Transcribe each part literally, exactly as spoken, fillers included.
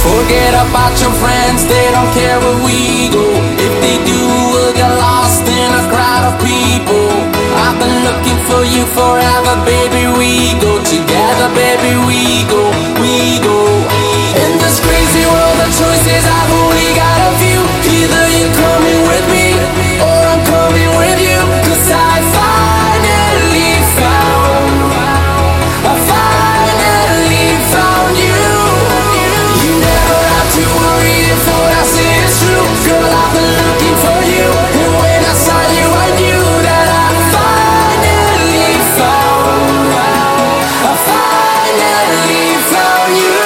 Forget about your friends, they don't care where we go. If they do, we'll get lost in a crowd of people. I've been looking for you forever, baby, we go together, baby, we go, we go. In this crazy world of choices, I've only got a few. Either you're coming with me, or I'm coming with you. Cause I finally found, I finally found you. You never have to worry if what I say is true. Girl, I've been looking for you, and when I saw you, I knew that I finally found, I finally found you.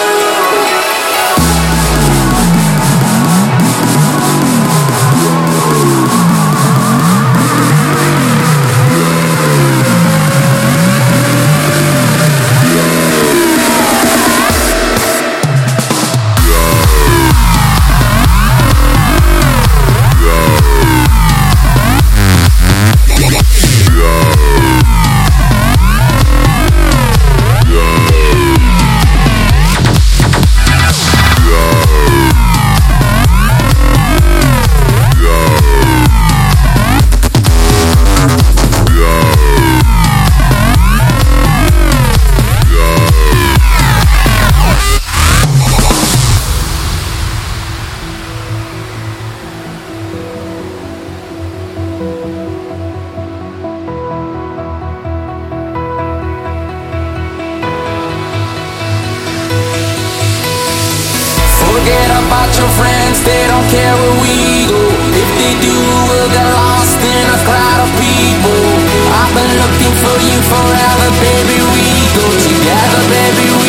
Forget about your friends, they don't care where we go. If they do, we'll get lost in a crowd of people. I've been looking for you forever, baby, we go together, baby, we